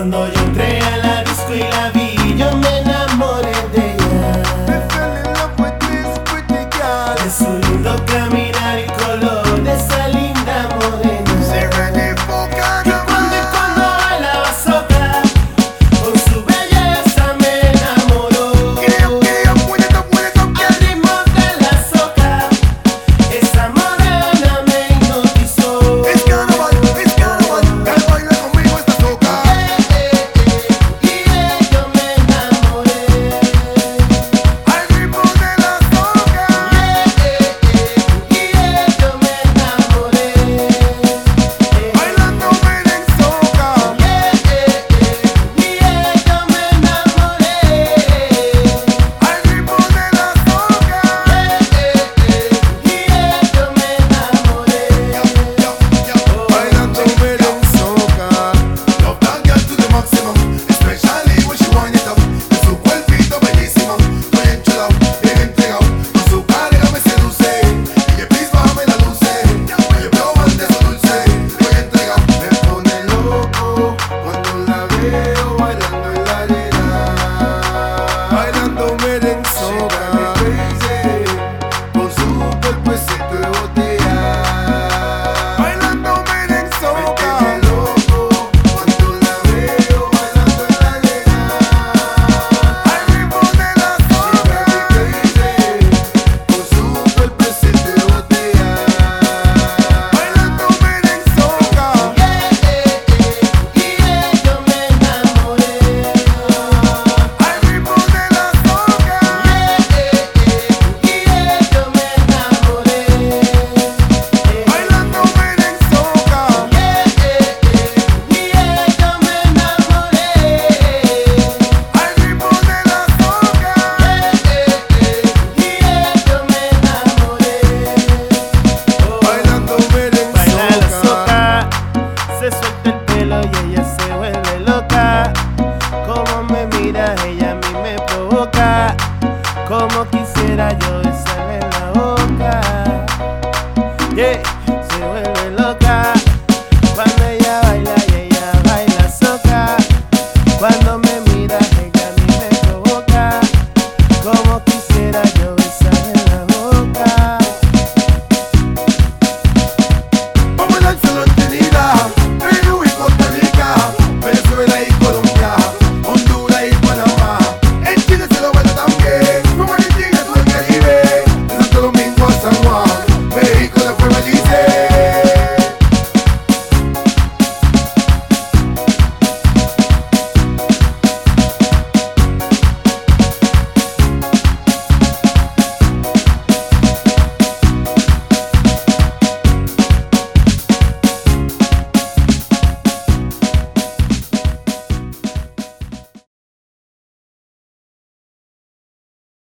Cuando yo entré a la disco y la vi, yo me enamoré de ella. I fell in love with this pretty girl. De su lindo caminar y color, de esa linda morena. She ready for Cuando carnival. bailaba soca, con su belleza me enamoró. Al ritmo de la soca, esa morena me hipnotizó. Es carnaval, gal baila conmigo esta soca. Y yo me enamoré. Al ritmo de la soca. Y yo me enamoré. Bailando merenzoca. Y yo me enamoré. Al ritmo de la soca. Y yo me enamoré. Bailando merenzoca. Love that girl to the maximum, especially when she wind it up. De su cuerpito bellísimo, estoy enchulado, bien entregado. Con su carga me seduce, y please bájame la luce. Oye, probando eso dulce, estoy entregado. Me pone loco cuando la veo bailando en la arena. Bailando merenzoca, con su cuerpecito de botella. Bailando merenzoca, loco cuando la veo bailando en la arena. Al ritmo de la soca, con su cuerpecito de botella. Bailando merenzoca. Y yo me enamoré. Al ritmo de la soca. Y yo me enamoré. Bailando merenzoca. Y yo me enamoré. Al ritmo de la soca. Y yo me enamoré. Bailando Baila la merenzoca. soca, se suelta el pelo y ella se vuelve loca. Como me mira, ella a mí me provoca. Como quisiera yo